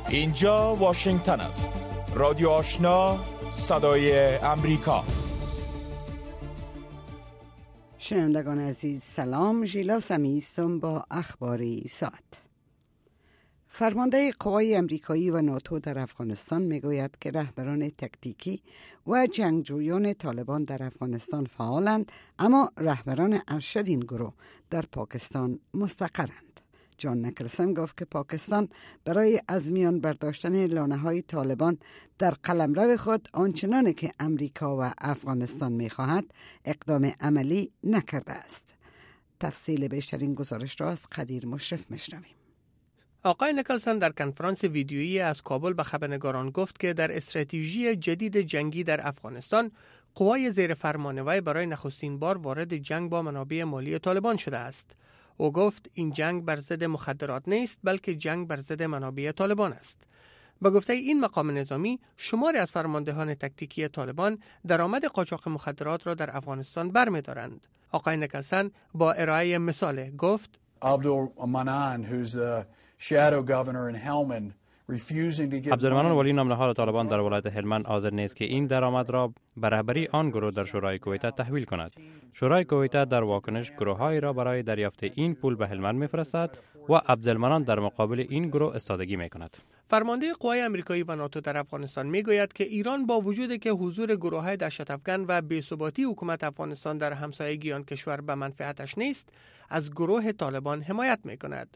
اینجا واشنگتن است. رادیو آشنا، صدای امریکا. شنوندگان عزیز سلام، ژیلا سمی هستم با اخباری ساعت. فرمانده قوای امریکایی و ناتو در افغانستان میگوید که رهبران تکتیکی و جنگجویان طالبان در افغانستان فعالند، اما رهبران ارشد این گروه در پاکستان مستقرند. جان نیکلسن گفت که پاکستان برای از میان برداشتن لانه‌های طالبان در قلمرو خود آنچنانی که امریکا و افغانستان می‌خواهد اقدام عملی نکرده است. تفصیل بیشتر این گزارش را از قدیر مشرف می‌شنویم. آقای نیکلسن در کنفرانس ویدیویی از کابل به خبرنگاران گفت که در استراتژی جدید جنگی در افغانستان قوای زیر فرمان وی برای نخستین بار وارد جنگ با منابع مالی طالبان شده است. او گفت این جنگ بر ضد مخدرات نیست، بلکه جنگ بر ضد منابع طالبان است. به گفته این مقام نظامی، شماری از فرماندهان تکتیکی طالبان درآمد قاچاق مخدرات را در افغانستان برمی‌دارند. آقای نیکلسن با ارائه مثال گفت عبدالمنان who's the shadow governor in Helmand عبدالمنان ولی نامنهاد طالبان در ولایت هلمند حاضر نیست که این درآمد را به رهبری آن گروه در شورای کویت تحویل کند. شورای کویت در واکنش گروه‌هایی را برای دریافت این پول به هلمند می‌فرستد و عبدالمنان در مقابل این گروه استادگی می‌کند. فرمانده قوای آمریکایی و ناتو در افغانستان میگوید که ایران با وجود که حضور گروه‌های دهشت‌افکن و بی‌ثباتی حکومت افغانستان در همسایگی آن کشور به منفعتش نیست، از گروه طالبان حمایت می‌کند.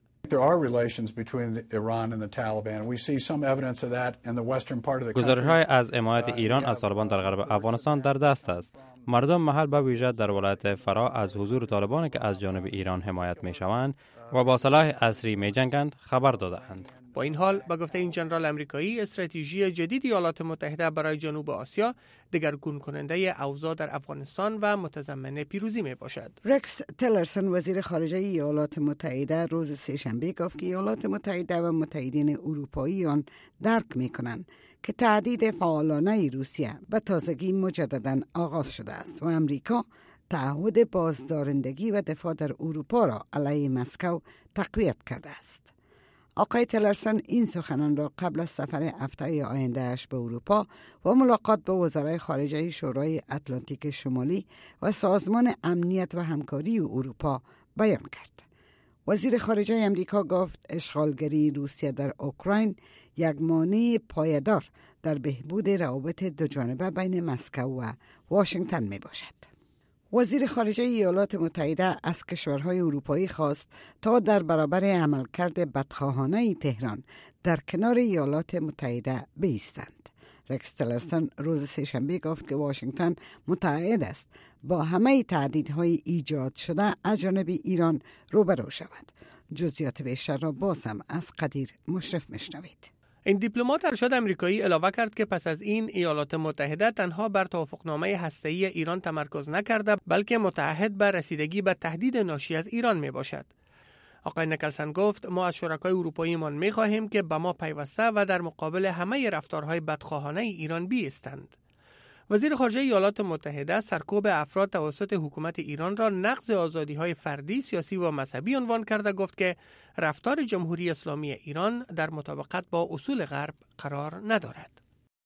گزارش‌های از حمایت ایران از طالبان در غرب افغانستان در دست است. مردم محل به ویژه در ولایت فرا از حضور طالبان که از جانب ایران حمایت می‌شوند و با سلاح عصری می‌جنگند خبر داده‌اند. با این حال به گفته این ژنرال آمریکایی، استراتژی جدید ایالات متحده برای جنوب آسیا دگرگون کننده اوضاع در افغانستان و متضمن پیروزی می باشد. رکس تیلرسون وزیر خارجه ایالات متحده روز سه‌شنبه گفت که ایالات متحده و متحدین اروپایی آن درک می کنند که تهدید فعالانه روسیه به تازگی مجددا آغاز شده است و امریکا تعهد بازدارندگی و دفاع در اروپا را علیه مسکو تقویت کرده است. آقای تیلرسون این سخنان را قبل از سفر هفته آینده اش به اروپا و ملاقات با وزرای خارجه شورای اتلانتیک شمالی و سازمان امنیت و همکاری اروپا بیان کرد. وزیر خارجه امریکا گفت اشغالگری روسیه در اوکراین یک مانع پایدار در بهبود روابط دوجانبه بین مسکو و واشنگتن می باشد. وزیر خارجه ایالات متحده از کشورهای اروپایی خواست تا در برابر عملکرد بدخواهانه تهران در کنار ایالات متحده بایستند. رکس تیلرسون روز سه‌شنبه گفت که واشنگتن متعهد است با همه تهدیدهای ایجاد شده از جانب ایران روبرو شود. جزئیات بیشتر را باز هم از قدیر مشرف میشنوید. این دیپلمات ارشد آمریکایی علاوه کرد که پس از این ایالات متحده تنها بر توافقنامه هسته‌ای ایران تمرکز نکرده، بلکه متعهد به رسیدگی به تهدید ناشی از ایران می باشد. آقای نیکلسن گفت ما از شرکای اروپاییمان می خواهیم که به ما پیوسته و در مقابل همه رفتارهای بدخواهانه ایران بایستند. وزیر خارجه ایالات متحده سرکوب افراد توسط حکومت ایران را نقض آزادی‌های فردی، سیاسی و مذهبی عنوان کرده گفت که رفتار جمهوری اسلامی ایران در مطابقت با اصول غرب قرار ندارد.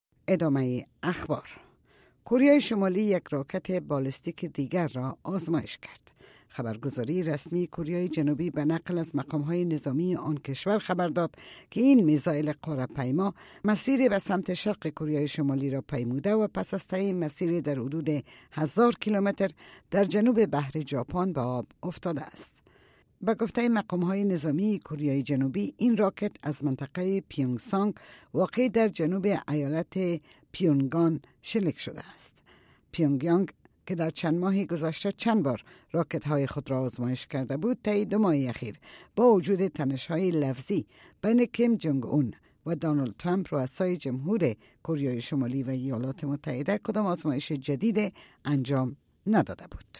ادامه اخبار. کره شمالی یک راکت بالستیک دیگر را آزمایش کرد. خبرگزاری رسمی کره جنوبی به نقل از مقام‌های نظامی آن کشور خبر داد که این میزایل قاره‌پیما مسیر به سمت شرق کره شمالی را پیموده و پس از طی مسیر در حدود 1000 کیلومتر در جنوب بحر ژاپن به آب افتاده است. به گفته مقام‌های نظامی کره جنوبی این راکت از منطقه پیونگسانگ واقع در جنوب ایالت پیونگان شلیک شده است. پیونگیانگ که در چند ماه گذشته چند بار راکت‌های خود را آزمایش کرده بود، طی 2 ماه اخیر با وجود تنش‌های لفظی بین کیم جونگ اون و دونالد ترامپ رؤسای جمهور کره شمالی و ایالات متحده کدام آزمایش جدید انجام نداده بود.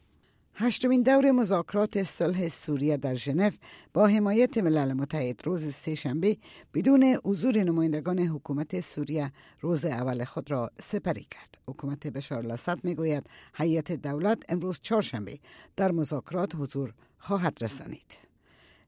8مین دور مذاکرات صلح سوریه در ژنو با حمایت ملل متحد روز سه‌شنبه بدون حضور نمایندگان حکومت سوریه روز اول خود را سپری کرد. حکومت بشار الاسد میگوید هیئت دولت امروز چهارشنبه در مذاکرات حضور خواهد رسانید.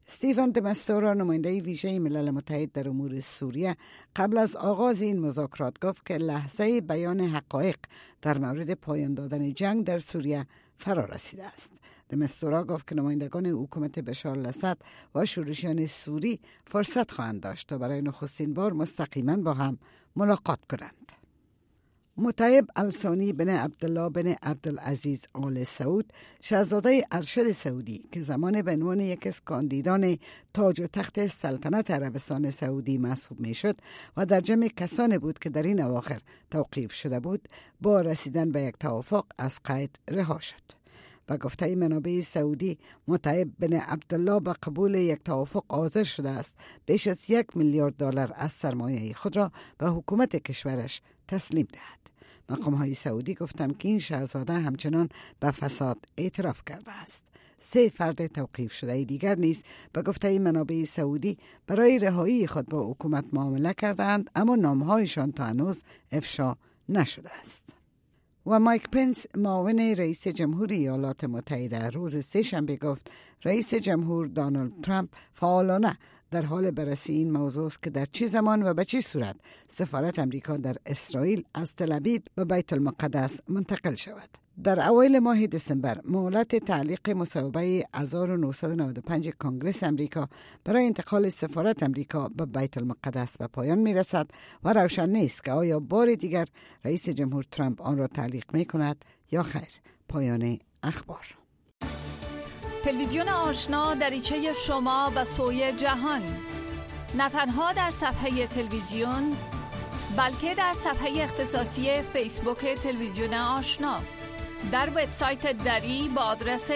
استیفن د مستورا نماینده ویژه ملل متحد در امور سوریه قبل از آغاز این مذاکرات گفت که لحظه بیان حقایق در مورد پایان دادن جنگ در سوریه فرا رسیده است. د مستورا گفت که نمایندگان حکومت بشار الاسد و شورشیان سوری فرصت خواهند داشت تا برای نخستین بار مستقیما با هم ملاقات کنند. متعب الثانی بن عبدالله بن عبدالعزیز آل سعود، شاهزاده ارشد سعودی که زمان به عنوان یک از کاندیدان تاج و تخت سلطنت عربستان سعودی محسوب می شد و در جمع کسانی بود که در این اواخر توقیف شده بود، با رسیدن به یک توافق از قید رها شد. و گفته منابع سعودی، متعب بن عبدالله به قبول یک توافق حاضر شده است بیش از $1 میلیارد از سرمایه خود را به حکومت کشورش تسلیم دهد. مقام‌های سعودی گفتند که این شاهزاده همچنان به فساد اعتراف کرده است. 3 فرد توقیف شده دیگر نیز به گفته منابع سعودی برای رهایی خود با حکومت معامله کردند، اما نامهایشان تا هنوز افشا نشده است. و مایک پنس، معاون رئیس جمهور ایالات متحده، روز سه‌شنبه گفت رئیس جمهور دونالد ترامپ فعالانه در حال بررسی این موضوع است که در چه زمان و به چه صورت سفارت امریکا در اسرائیل از تل‌آویو به بیت المقدس منتقل شود. در اوایل ماه دسامبر مهلت تعلیق مصوبه 1995 کنگره امریکا برای انتقال سفارت امریکا به بیت المقدس به پایان میرسد و روشن نیست که آیا بار دیگر رئیس جمهور ترامپ آن را تعلیق می کند یا خیر. پایان اخبار. تلویزیون آشنا دریچه شما به سوی جهان، نه تنها در صفحه تلویزیون بلکه در صفحه اختصاصی فیسبوک تلویزیون آشنا، در وبسایت دری با آدرس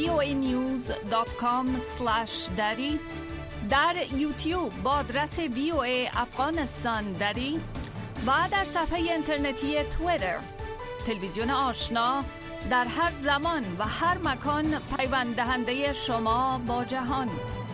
voanews.com/dari، در یوتیوب با آدرس VOA افغانستان دری و در صفحه اینترنتی توییتر. تلویزیون آشنا در هر زمان و هر مکان پیوند دهنده شما با جهان.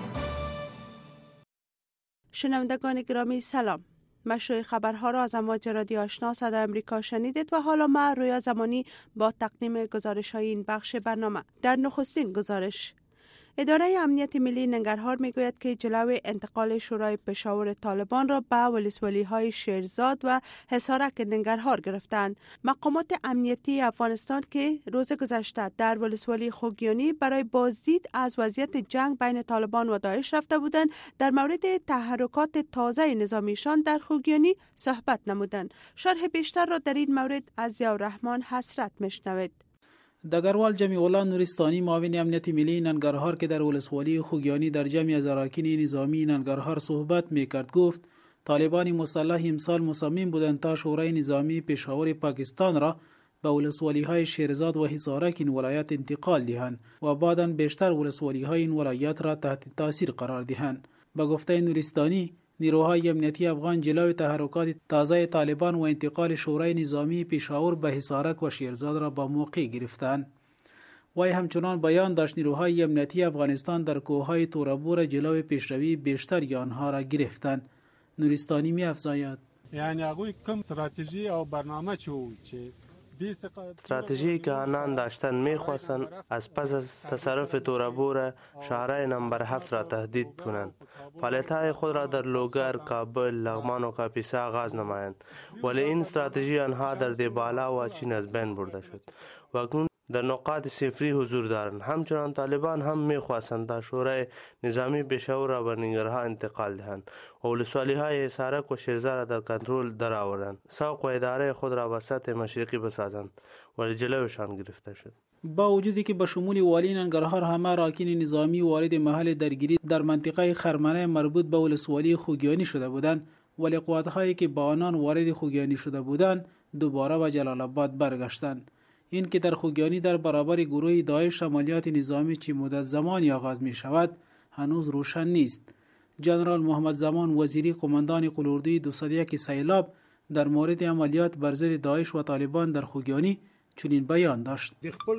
شنوندگان گرامی سلام. مشروع خبرها را از امواج رادیو آشنا صدای امریکا شنیدید و حالا من رویا زمانی با تقدیم گزارش های این بخش برنامه. در نخستین گزارش، اداره امنیت ملی ننگرهار میگوید که جلوی انتقال شورای پشاور طالبان را به ولسوالی های شیرزاد و حصارک ننگرهار گرفتند. مقامات امنیتی افغانستان که روز گذشته در ولسوالی خوگیانی برای بازدید از وضعیت جنگ بین طالبان و داعش رفته بودند، در مورد تحرکات تازه نظامیشان در خوگیانی صحبت نمودند. شرح بیشتر را در این مورد از ضیاءالرحمن حسرت میشنوید. دگروال جمیع الله نورستانی، معاون امنیت ملی ننگرهار که در ولسوالی خوگیانی در جمع از اراکین نظامی ننگرهار صحبت میکرد، گفت طالبان مسلح امسال مصمم بودند تا شورای نظامی پشاور پاکستان را به ولسوالی های شیرزاد و حصارک این ولایت انتقال دهند و بعداً بیشتر ولسوالی های این ولایت را تحت تاثیر قرار دهند. به گفته نورستانی، نیروهای امنیتی افغان جلوی تحرکات تازه طالبان و انتقال شورای نظامی پشاور به حصارک و شیرزاد را با موقع گرفتند. وی همچنان بیان داشت نیروهای امنیتی افغانستان در کوههای تورابور جلوی پیشروی بیشتر آنها را گرفتند. نورستانی می افزاید: یعنی هغوی کوم استراتژی او برنامه چې استراتژی که آنان داشتن میخواستند از پس از تصرف تورابور شهرهای نمبر 7 را تهدید کنند. فعالیت‌های خود را در لوگر، کابل، لغمان و کاپیسا آغاز نمایند، ولی این استراتژی آنها در دیبالا و چین از بین برده شد و اکنون در نقاط صفری حضور دارند. همچنان طالبان هم میخواستند تا شورای نظامی پشاور را به ننگرهار انتقال دهند و ولسوالی های حصارک و شیرزاد را در کنترل درآورند، ساق و اداره خود را به سطح مشرقی بسازند، ولی جلوشان گرفته شد. با وجودی که به شمول والی ننگرهار همه اراکین نظامی وارد محل درگیری در منطقه خرمنه مربوط به ولسوالی خوگیانی شده بودند، ولی قوات‌هایی که با آنان وارد خوگیانی شده بودند دوباره به جلال آباد برگشتند. این که در خوگیانی در برابر گروه داعش عملیات نظامی چه مدت زمانی آغاز می شود هنوز روشن نیست. جنرال محمد زمان وزیری، قماندان قلوردوی 201 سیلاب، در مورد عملیات بر ضد داعش و طالبان در خوگیانی چنین بیان داشت: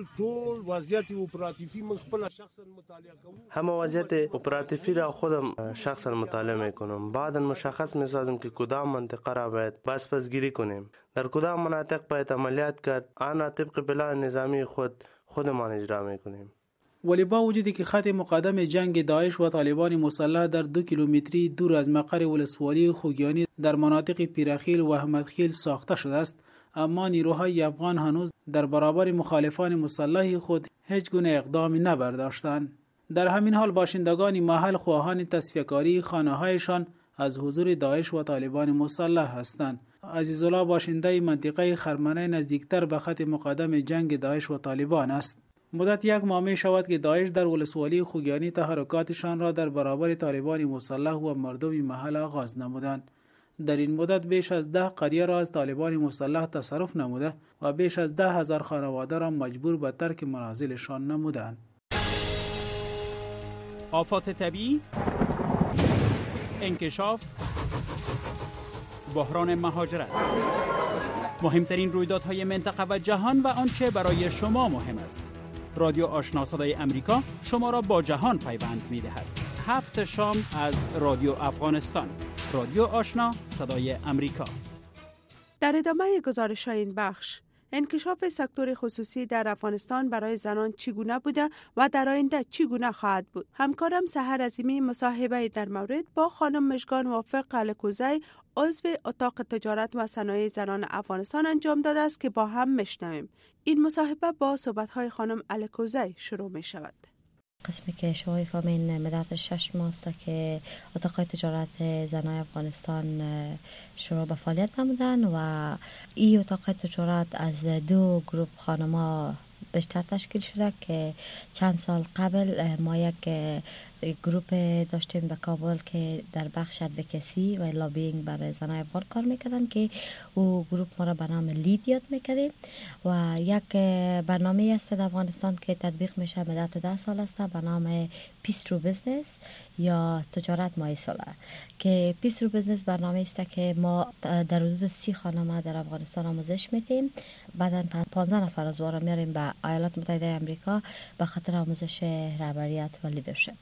همه وضعیت اپراتیفی را خودم شخصا مطالعه میکنم. بعدا مشخص میسازم که کدام منطقه را باید پسگیری کنیم، در کدام مناطق باید عملیات کرد. آن را طبق پلان نظامی خودمان اجرا میکنیم. ولی با وجودی که خط مقدم جنگ داعش و طالبان مسلح در 2 کیلومتری دور از مقر ولسوالی خوگیانی در مناطق پیرخیل و احمدخیل ساخته شده است، اما نیروهای افغان هنوز در برابر مخالفان مسلح خود هیچ گونه اقدامی نبرداشتند. در همین حال باشندگان محل خواهان تصفیه‌کاری خانه‌هایشان از حضور داعش و طالبان مسلح هستند. عزیزالله باشنده منطقه خرمنه نزدیکتر به خط مقدم جنگ داعش و طالبان است. مدت 1 ماه می شود که داعش در ولسوالی خوگیانی تحرکاتشان را در برابر طالبان مسلح و مردم محل آغاز نمودند. در این مدت بیش از 10 قریه را از طالبان مسلح تصرف نموده و بیش از 10,000 خانواده را مجبور به ترک منازلشان نمودند. آفات طبیعی، انکشاف، بحران مهاجرت، مهمترین رویدادهای منطقه و جهان و آنچه برای شما مهم است. رادیو آشنا صدای امریکا شما را با جهان پیوند می‌دهد. 7 شام از رادیو افغانستان. رادیو آشنا صدای امریکا. در ادامه گزارش این بخش، انکشاف سکتور خصوصی در افغانستان برای زنان چگونه بوده و در آینده چگونه خواهد بود. همکارم سحر عظیمی مصاحبه در مورد با خانم مژگان موفق الکوزی، عضو اتاق تجارت و صنایع زنان افغانستان انجام داده است که با هم میشنویم. این مصاحبه با صحبت‌های خانم الکوزی شروع می شود. قسمی که شما می‌فهمین مدت 6 ماه است که اتاق تجارت زنان افغانستان شروع به فعالیت نمودن و این اتاق تجارت از 2 گروه خانم‌ها بیشتر تشکیل شده که چند سال قبل ما یک گروپ داشتیم به کابل که در بخش ادوکسی و لابینگ برای زنان افغان کار میکردن که او گروپ ما را به نام لید یاد میکردیم و یک برنامه است در افغانستان که تطبیق میشه مدت 10 سال است به نام پیس ترو بزنس یا تجارت مایساله که پیس ترو بزنس برنامه است که ما در حدود 30 خانم در افغانستان آموزش میدیم، بعداً 15 نفر از وارا میاریم به ایالات متحده آمریکا به خاطر آموزش رهبریت و لیدرشپ.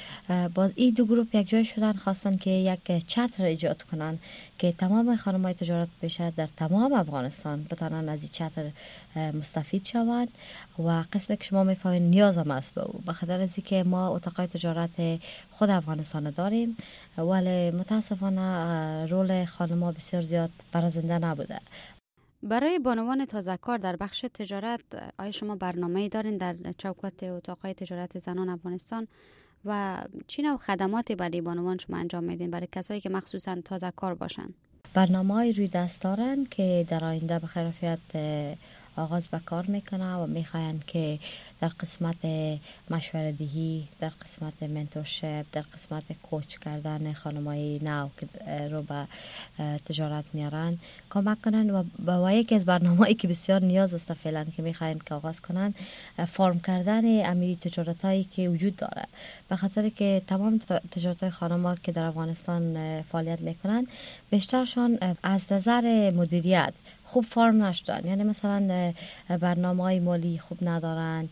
باز این 2 گروه یک جای شدن، خواستن که یک چتر ایجاد کنن که تمام خانم‌های تجارت پیشه در تمام افغانستان بتونن از این چتر مستفید شوند و قسمی که شما میفهمید نیاز هم است به او، به خاطر از اینکه ما اتاقای تجارت خود افغانستان داریم ولی متاسفانه رول خانم‌ها بسیار زیاد برازنده نبوده. برای بانوان تازه کار در بخش تجارت آیا شما برنامه‌ای دارین در چوکات اتاق‌های تجارت زنان افغانستان و چی نوع خدماتی برای بانوان شما انجام میدین برای کسایی که مخصوصاً تازه کار باشن؟ برنامه‌های روی دست دارن که در آینده به خیرافیت آغاز به کار میکنه و میخواین که در قسمت مشوره دهی، در قسمت منتورشپ، در قسمت کوچ کردن خانمای نو که رو به تجارت میارن کمک کنن و با یکی از برنامه‌ای که بسیار نیاز است فعلا که میخواین که آغاز کنن فرم کردن امی تجارتایی که وجود داره، به خاطر که تمام تجارتای خانم‌ها که در افغانستان فعالیت میکنن بیشترشون از نظر مدیریت خوب فرم نشدن، یعنی مثلا برنامه‌های مالی خوب ندارن،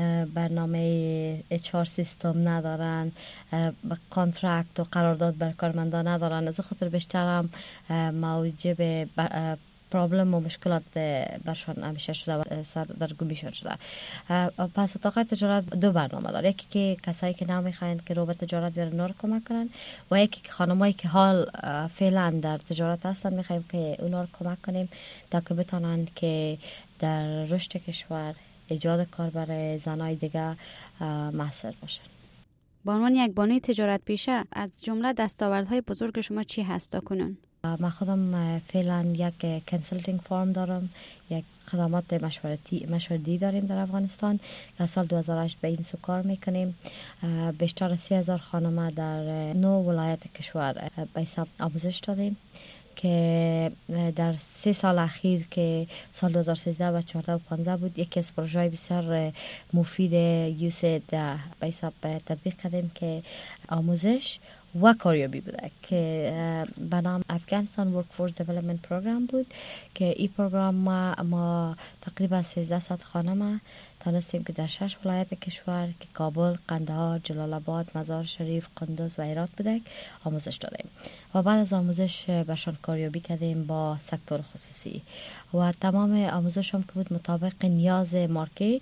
برنامه HR سیستم ندارن، کانترکت و قرارداد بر کارمندان ندارن، از خاطر بیشتر هم موجب پرابلم و مشکلات برشان همیشه شده و سردرگمی شده. پس اتاق تجارت 2 برنامه داره، یکی که کسایی که نمیخواین که رو به تجارت بیارن نور کمک کنن و یکی که خانمایی که حال فعلا در تجارت هستن میخوایم که اونا رو کمک کنیم تا که بتونن که در رشد کشور ایجاد کار برای زنای دیگه موثر باشن. به عنوان یک بانوی تجارت پیشه از جمله دستاوردهای بزرگ شما چی هست تا کنون؟ من خودم فعلا یک کنسلتینگ فرم دارم، یک خدمات مشورتی داریم در افغانستان که سال 2008 به این سو کار میکنیم. بیشتر از 30,000 خانم در 9 ولایت کشور به حساب آموزش دادیم که در 3 سال اخیر که سال 2013 و 14 و 15 بود یکی از پروژه‌های بسیار مفید یوسید به حساب تطبیق کردیم که آموزش و کاریابی بوده که به نام افغانستان ورکفورس دیولپمنت پروگرام بود که این پروگرام ما تقریبا 1300 خانم تانستیم که در 6 ولایت کشور که کابل، قندهار، جلال آباد، مزار شریف، قندوز و هرات بوده آموزش دادیم و بعد از آموزش برشان کاریابی کردیم با سکتور خصوصی و تمام آموزش هم که بود مطابق نیاز مارکت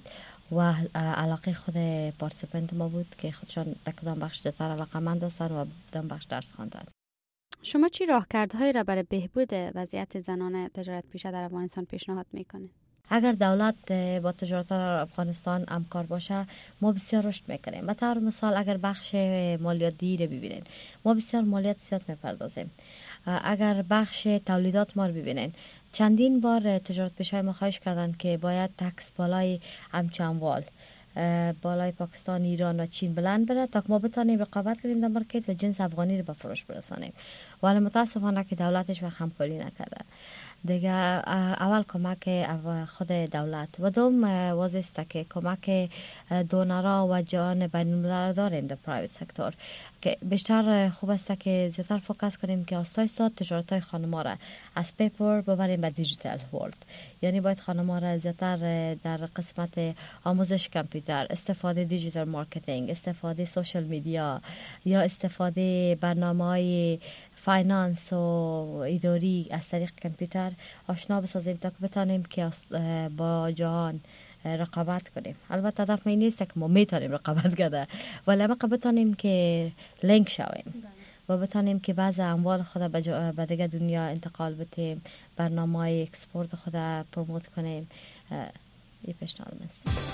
و علاقه خود پارتیسیپنت ما بود که خودشان در کدام بخش زیادتر علاقه‌مند هستند و کدام بخش درس خواندن. شما چی راهکردهایی را برای بهبود وضعیت زنان تجارت پیشه در افغانستان پیشنهاد میکنید؟ اگر دولت با تجارت در افغانستان همکار باشه ما بسیار رشد میکنیم. به طور مثال اگر بخش مالیاتی رو ببینین ما بسیار مالیات زیاد میپردازیم. اگر بخش تولیدات ما رو ببینین چندین بار تجارت پیشه‌های ما خواهش کردن که باید تکس بالای همچو اموال بالای پاکستان، ایران و چین بلند بره تا که ما بتانیم رقابت کنیم در مارکت و جنس افغانی رو به فروش برسانیم. ولی متاسفانه که دولتش وقت همکاری نکرده. دیگه اول کمک خود دولت و دوم واضح است که کمک دونرها و جهان بین الملل داریم در پرایوت سکتور که بیشتر خوب است که زیادتر فوکس کنیم که آستا تجارت های خانم‌ها را از پیپر ببریم به دیجیتال ورلد. یعنی باید خانم‌ها را زیادتر در قسمت آموزش کامپیوتر، استفاده دیجیتال مارکتینگ، استفاده سوشال میدیا یا استفاده برنامه‌های فاینانس و اداری از طریق کامپیوتر آشنا بسازیم تا که بتانیم که با جهان رقابت کنیم. البته هدف این نیست که ما میتونیم رقابت کرده ولی ما بتانیم که لینک شویم و بتانیم که بعض اموال خود به دیگه دنیا انتقال بدیم، برنامه‌های اکسپورت خود پروموت کنیم. یه پیشنهاد است.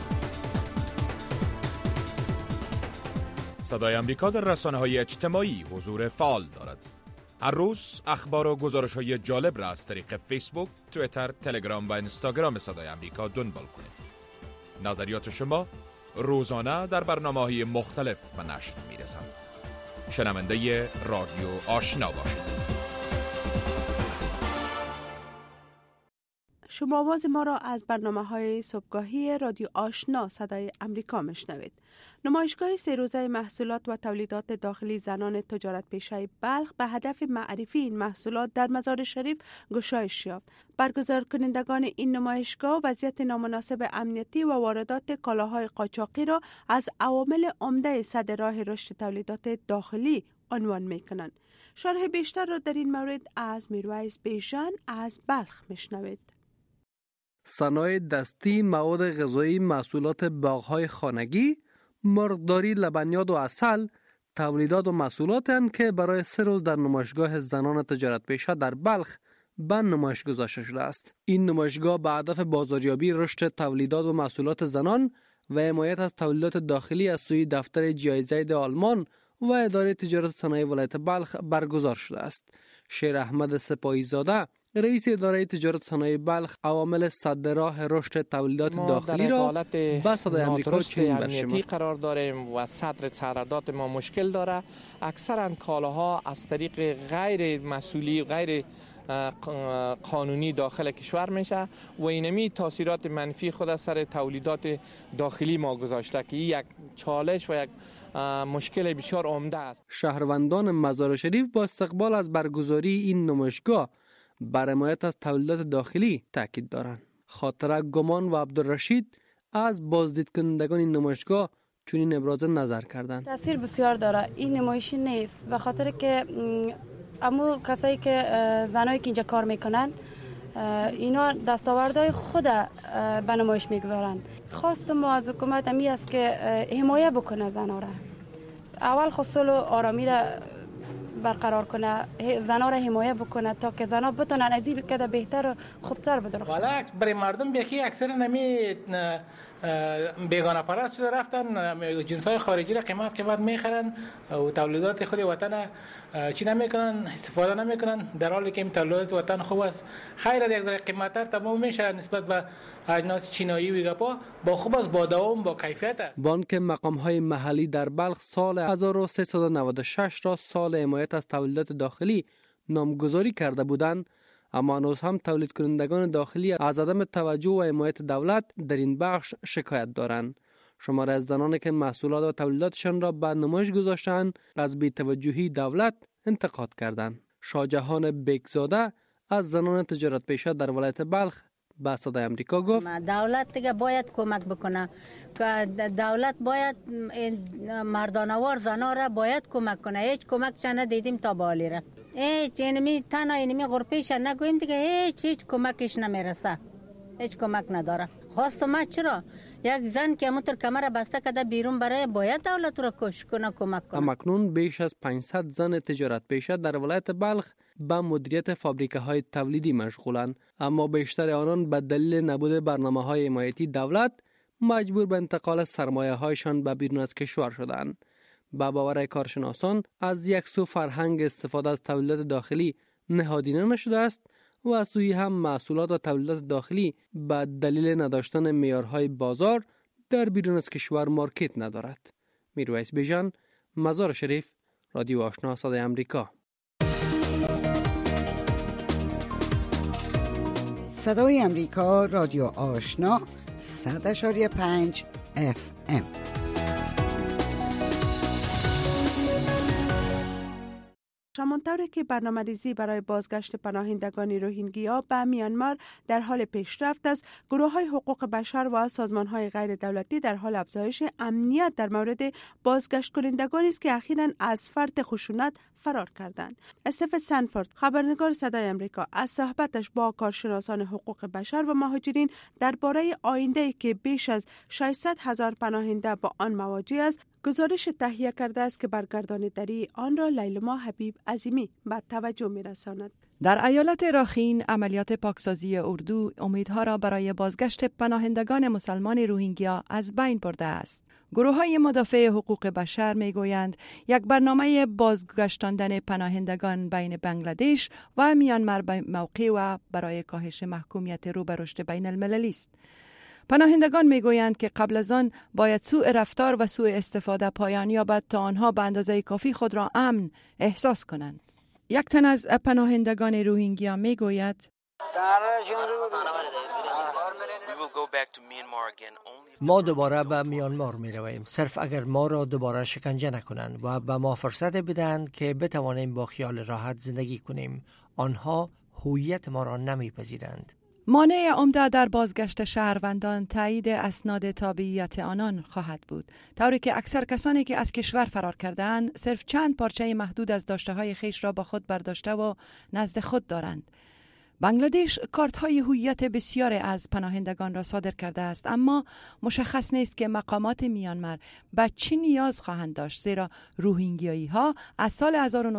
صدای آمریکا در رسانه‌های اجتماعی حضور فعال دارد. هر روز اخبار و گزارش‌های جالب را از طریق فیسبوک، توییتر، تلگرام و اینستاگرام صدای آمریکا دنبال کنید. نظریات شما روزانه در برنامه‌های مختلف به نشر می‌رسند. شنونده رادیو آشنا باشید. شما آواز ما را از برنامه‌های صبحگاهی رادیو آشنا صدای امریکا میشنوید. نمایشگاه 3 روزه محصولات و تولیدات داخلی زنان تجارت پیشه بلخ به هدف معرفی این محصولات در مزار شریف گشایش یافت. برگزار کنندگان این نمایشگاه وضعیت نامناسب امنیتی و واردات کالاهای قاچاقی را از عوامل عمده سد راه رشد تولیدات داخلی عنوان می‌کنند. شرح بیشتر را در این مورد از میرویس بیژن از بلخ میشنوید. صنایع دستی، مواد غذایی، محصولات باغ‌های خانگی، مرغداری، لبنیات و عسل تولیدات و محصولاتند که برای 3 روز در نمایشگاه زنان تجارت پیشه در بلخ به نمایش گذاشته شده است. این نمایشگاه به هدف بازاریابی رشد تولیدات و محصولات زنان و حمایت از تولیدات داخلی از سوی دفتر جایزه آلمان و اداره تجارت صنایع ولایت بلخ برگزار شده است. شیر احمد سپاهی زاده رئیس اداره تجارت صنایع بلخ عوامل سد راه رشد تولیدات داخلی را به صدای آمریکا چنین امنیتی قرار داریم و صدر قرارداد ما مشکل داره. اکثرا کالاها از طریق غیر مسئولی غیر قانونی داخل کشور میشه و اینمی تاثیرات منفی خود سر تولیدات داخلی ما گذاشته که یک چالش و یک مشکل بسیار عمده است. شهروندان مزار شریف با استقبال از برگزاری این نمایشگاه بر حمایت از تولیدات داخلی تاکید دارند. خاطره گمان و عبدالرشید از بازدید کنندگان این نمایشگاه چنین ابراز نظر کردند. تاثیر بسیار داره. این نمایشی نیست به خاطر که امو کسایی که زنایی که اینجا کار میکنن اینا دستاوردهای خود به نمایش میگذارن. خواست ما از حکومت امی است که حمایت بکنه زنا را. اول خصوص آرامی را برقرار کنه، زنا را حمایت بکنه تا که زنا بتونن از این بکده بهتر و خوبتر بدرخشن. والا برای مردم بیکی اکثر نمی بیگانه پرست شده رفتن جنسای خارجی را قیمت میخرن و تولیدات خود وطن چی نمیکنن، استفاده نمیکنن، در حالی که این تولیدات وطن خوب است. خیلی یک ذره قیمت‌تر تمام میشه نسبت به اجناس چینایی و گپا، با خوب است، با دوام، با کیفیت است. بانک مقام‌های محلی در بلخ سال 1396 را سال حمایت از تولیدات داخلی نامگذاری کرده بودند، اما هنوز هم تولید کنندگان داخلی از عدم توجه و حمایت دولت در این بخش شکایت دارند. شماره از زنانی که محصولات و تولیداتشان را به نمایش گذاشتند از بی‌توجهی دولت انتقاد کردند. شاهجهان بیگزاده از زنان تجارت پیشه در ولایت بلخ به صدای آمریکا گفت دولت دیگه باید کمک بکنه، دولت باید مردانوار زنا را باید کمک کنه. هیچ کمک چه ندیدیم تا بالی را، هیچ اینمی تنها اینمی غرفیش نگویم دیگه، هیچ کمکش نمیرسه، هیچ کمک نداره. خواست ما چرا یک زن که همونطور کمر بسته کده بیرون برای باید دولت را کش کنه کمک کنه. همکنون بیش از 500 زن تجارت پیشه در ولایت بلخ به مدیریت فابریکه های تولیدی مشغولند، اما بیشتر آنان به دلیل نبود برنامه های حمایتی دولت مجبور به انتقال سرمایه هایشان به بیرون از کشور شدند. با باور کارشناسان از یک سو فرهنگ استفاده از تولیدات داخلی نهادینه نشده است و از سوی هم محصولات و تولیدات داخلی به دلیل نداشتن معیارهای بازار در بیرون از کشور مارکت ندارد. میرویس بیژن، مزار شریف، رادیو آشنا صدای امریکا. صدای امریکا، رادیو آشنا 100.5 FM. همانطوری که برنامه‌ریزی برای بازگشت پناهندگان روهینگیا به میانمار در حال پیشرفت است، گروه‌های حقوق بشر و سازمان‌های غیر دولتی در حال افزایش امنیت در مورد بازگشت کنندگانی است که اخیراً از فرط خشونت فرار کردند. استف سنفورد، خبرنگار صدای امریکا، از صحبتش با کارشناسان حقوق بشر و مهاجرین درباره آینده‌ای که بیش از 600,000 پناهنده با آن مواجه است، گزارش تهیه کرده است که برگرداندگی آن را لیلما حبیب عظیمی به توجه می‌رساند. در ایالت راخین عملیات پاکسازی اردو امیدها را برای بازگشت پناهندگان مسلمان روهینگیا از بین برده است. گروه‌های مدافع حقوق بشر می‌گویند یک برنامه بازگشتاندن پناهندگان بین بنگلادش و میانمار به موقع و برای کاهش محکومیت رو به رشد بین المللی است. پناهندگان میگویند که قبل از آن باید سوء رفتار و سوء استفاده پایان یابد تا آنها به اندازه کافی خود را امن احساس کنند. یک تن از پناهندگان روهینگیا میگوید ما دوباره به میانمار می رویم صرف اگر ما را دوباره شکنجه نکنند و به ما فرصت بدهند که بتوانیم با خیال راحت زندگی کنیم. آنها هویت ما را نمیپذیرند. مانع عمده در بازگشت شهروندان تایید اسناد تابعیت آنان خواهد بود، طوری که اکثر کسانی که از کشور فرار کرده‌اند صرف چند پارچه محدود از داشته‌های خویش را با خود برداشته و نزد خود دارند. بنگلادش کارت‌های هویت بسیار از پناهندگان را صادر کرده است، اما مشخص نیست که مقامات میانمار به چه نیاز خواهند داشت، زیرا روهینگیایی‌ها از سال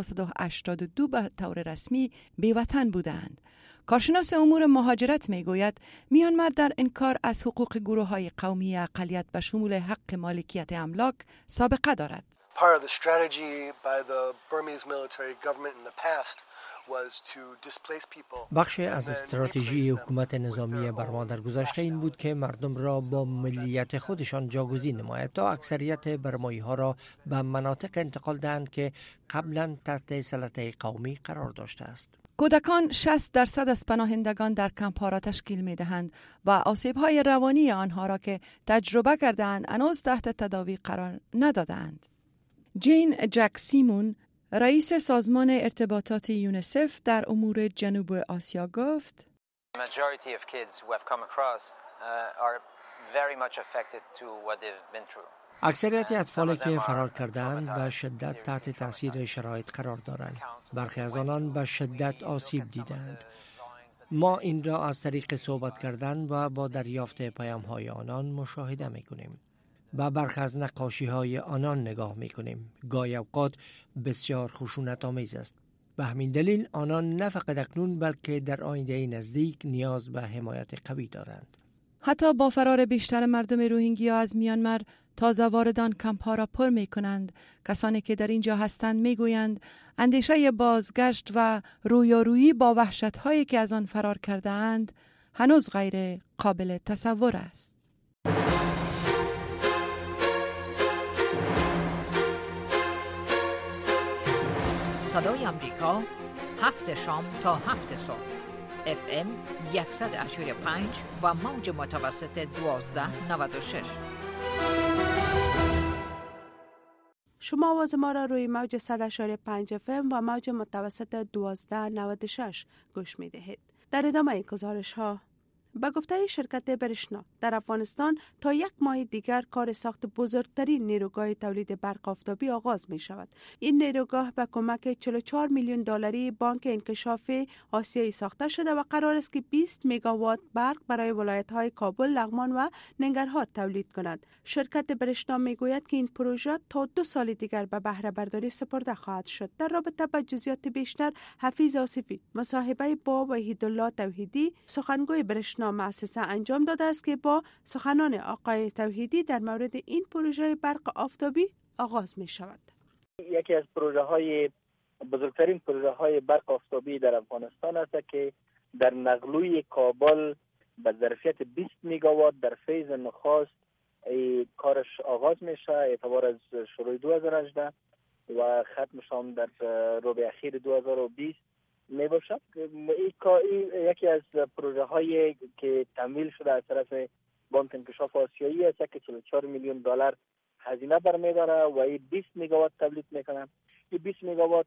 1982 به طور رسمی بی‌وطن بودند. کارشناس امور مهاجرت میگوید میانمار در انکار از حقوق گروه‌های قومی اقلیت به شمول حق مالکیت املاک سابقه دارد. Part of the strategy by the Burmese military government in the past was to displace people. بخش از استراتژی حکومت نظامی برما در گذشته این بود که مردم را با ملیت خودشان جاگزین نماید تا اکثریت برمایی ها را به مناطق انتقال دهند که قبلا تحت سلطه قومی قرار داشته است. کودکان 60% از پناهندگان در کمپ‌ها را تشکیل می‌دهند و آسیب‌های روانی آنها را که تجربه کرده‌اند هنوز تحت تداوی قرار نداده‌اند. جین جک سیمون، رئیس سازمان ارتباطات یونیسف در امور جنوب آسیا گفت: majority of kids who have come across are very much affected to what they've been through. اکثریت اطفالی که فرار کردند به شدت تحت تاثیر شرایط قرار دارند. برخی از آنان به شدت آسیب دیدند. ما این را از طریق صحبت کردن و با دریافت پیام‌های آنان مشاهده می‌کنیم. با برخی از نقاشی‌های آنان نگاه می‌کنیم. گاهی اوقات بسیار خشونت‌آمیز است. به همین دلیل آنان نه فقط اکنون بلکه در آینده نزدیک نیاز به حمایت قوی دارند. حتی با فرار بیشتر مردم روهینگیا از میانمار، تازه واردان کمپ‌ها را پر می‌کنند. کسانی که در اینجا هستند می‌گویند اندیشه بازگشت و رویارویی با وحشت‌هایی که از آن فرار کرده‌اند هنوز غیر قابل تصور است. صدای امریکا 7 شام تا 7 صبح FM 100.5 و موج متوسط 1296. شما آواز ما را روی موج 100.5 FM و موج متوسط 1296 گوش می دهید. در ادامه این گزارش ها، به گفته شرکت برشنا در افغانستان تا 1 ماه دیگر کار ساخت بزرگترین نیروگاه تولید برق آفتابی آغاز می شود. این نیروگاه به کمک 44 میلیون دلاری بانک انکشاف آسیایی ساخته شده و قرار است که 20 مگاوات برق برای ولایت‌های کابل، لغمان و ننگرهار تولید کند. شرکت برشنا می گوید که این پروژه تا 2 سال دیگر به بهره برداری سپرده خواهد شد. در رابطه با جزئیات بیشتر حفیظ آصفی مصاحبه با وحیدالله توحیدی سخنگوی برشنا مؤسسه انجام داده است که با سخنان آقای توحیدی در مورد این پروژه برق آفتابی آغاز می شود. یکی از بزرگترین پروژه های برق آفتابی در افغانستان است که در نقلوی کابل به ظرفیت 20 مگاوات در فیز نخست کارش آغاز میشه اعتبار از شروع 2018 و ختمش هم در ربع اخیر 2020 می باشد. این یکی از پروژه هایی که تمویل شده از طرف بانک انکشاف آسیایی است که 44 میلیون دلار هزینه برمی‌داره و این 20 مگاوات تولید میکنه. این 20 مگاوات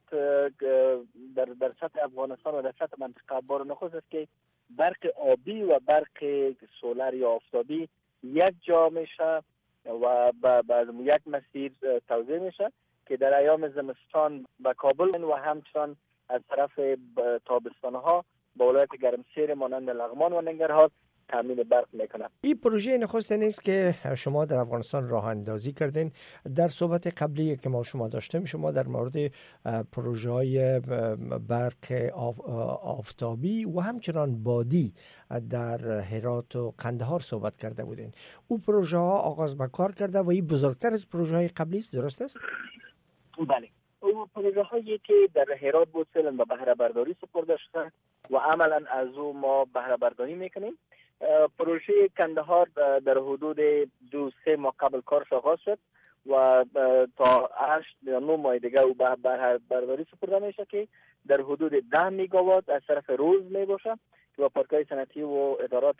در سطح افغانستان و در سطح منطقه بار نخست است که برق آبی و برق سولر یا آفتابی یک جا میشه و به یک مسیر توزیع میشه که در ایام زمستان به کابل و همچنان از طرف تابستانها با ولایت گرمسیر مانند لغمان و ننگرهار تامین برق میکنه. این پروژه نخست نیست که شما در افغانستان راه اندازی کردین. در صحبت قبلی که ما شما داشتیم شما در مورد پروژه های برق آفتابی و همچنان بادی در هرات و قندهار صحبت کرده بودین. او پروژه ها آغاز به کار کرده و این بزرگتر از پروژه های قبلی است، درست است؟ بله. او پروژه هایی که در هرات بود فعلا به بهره برداری سپرده شده و عملا از او ما بهره برداری میکنیم. پروژه کندهار در حدود 2-3 ماه قبل کارش آغاز شد و تا 8 یا 9 ماه دیگه او به بهره برداری سپرده میشه که در حدود 10 مگاوات از طرف روز می باشه و پارک‌های صنعتی و ادارات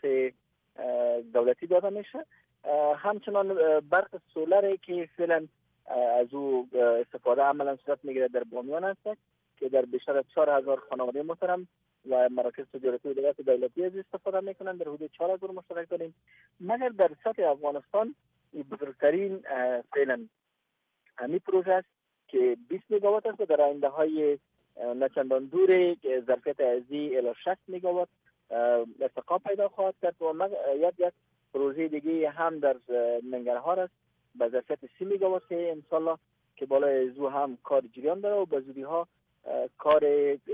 دولتی داده میشه. همچنان برق سولری که فعلا از او استفاده عملا صورت میگیره در بامیان است که در بیشتر از 4000 خانواده محترم و مراکز تجارتی و ادارات دولتی از استفاده میکنن. در حدود 4000 مشترک داریم. مگر در سطح افغانستان بزرگترین فعلا همین پروژه است که 20 مگاوات است و در آینده های نچندان دور ظرفیت ارزی الی 60 مگاوات ارتقا پیدا خواهد کرد و یک پروژه دیگه هم در ننگرهار است به ظرفیت 30 مگاوات که انشالله که بالای زو هم کار جریان داره و به زودی ها کار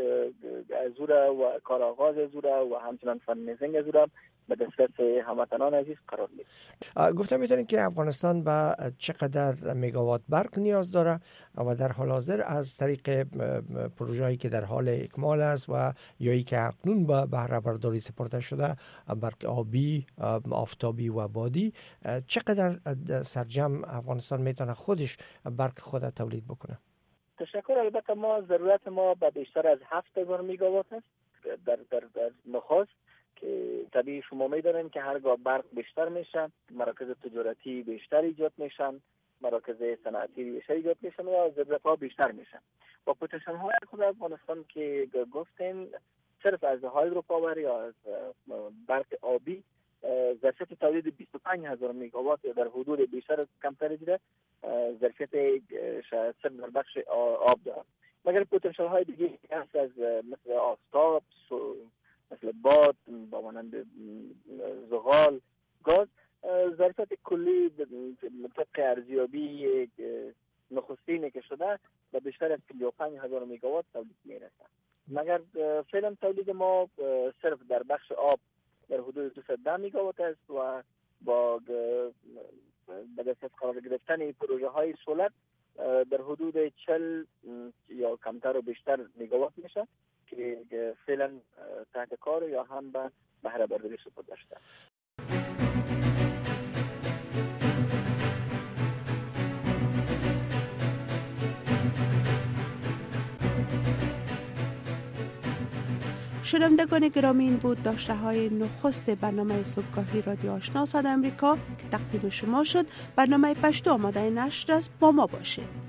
ازوره و کار آغاز ازوره و همچنان فنیزنگ ازوره به دسترس هموطنان عزیز قرار میده. گفتم میتونید که افغانستان به چقدر مگاوات برق نیاز داره و در حال حاضر از طریق پروژه‌ای که در حال اکمال است و یا که اکنون به بهره برداری سپرده شده برق آبی، آفتابی و بادی چقدر سرجم افغانستان میتونه خودش برق خود تولید بکنه؟ تشکر. البته ما ضرورت ما به بیشتر از 7000 مگاوات است در نخست که طبیعی شما میدونین که هرگاه برق بیشتر میشه مراکز تجارتی بیشتر ایجاد میشن، مراکز صنعتی بیشتر ایجاد میشن و ضرورت ها بیشتر میشن. با پوتنشیال های خود افغانستان که گفتیم صرف از هایدروپاور یا از برق آبی ظرفیت تولید 25000 مگاوات در حدود بیشتر کمتر دیده ظرفیت صرف در بخش آب دارد. مگر پوتنشیال های دیگه هست از مثل آفتاب، مثل باد، با مانند زغال، گاز ظرفیت کلی طبق ارزیابی نخستینی که شده و بیشتر از 55000 مگاوات تولید میرسه. مگر فعلا تولید ما صرف در بخش آب در حدود 210 مگاوات است و با به دست قرار گرفتن پروژه های سولر در حدود 40 یا کمتر و بیشتر مگاوات میشه که فعلا تحت کار یا هم به بهره برداری سپرده شده. شنوندگان گرامی، این بود داشته های نخست برنامه صبحگاهی رادیو آشنا صدای آمریکا که تقدیم شما شد. برنامه پشتو آماده نشر است، با ما باشید.